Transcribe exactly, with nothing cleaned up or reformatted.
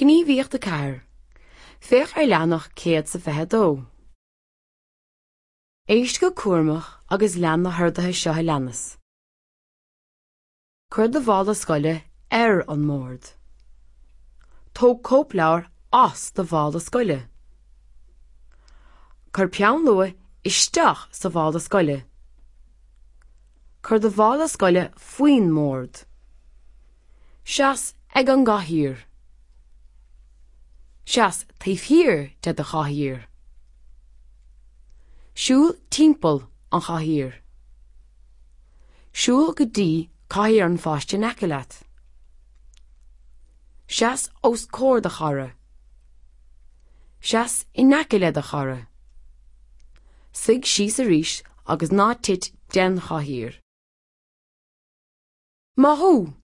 Gníomhaíocht de cair. Féach ar leanach céad sa bheithe dó. Éist go cuairmach agus lean na hurdathe seo i leanas. Cuir do bhall a scoile ar an mórd. Tóg cóp leabhar as do bhall a scoile. Cuir peann lua isteach sa bhall a scoile. Cuir do bhall a scoile faoin mórd. Seas ag an gcathaoir. Seas taobhthír de do chathaoir. Siúl timpeall an chathaoir. Siúl go dtí chathaoir an pháiste aice leat. Seas os cóir de chara. Seas in aice le de chara. Sig síos arís agus ná tit den chathaoir. Mathú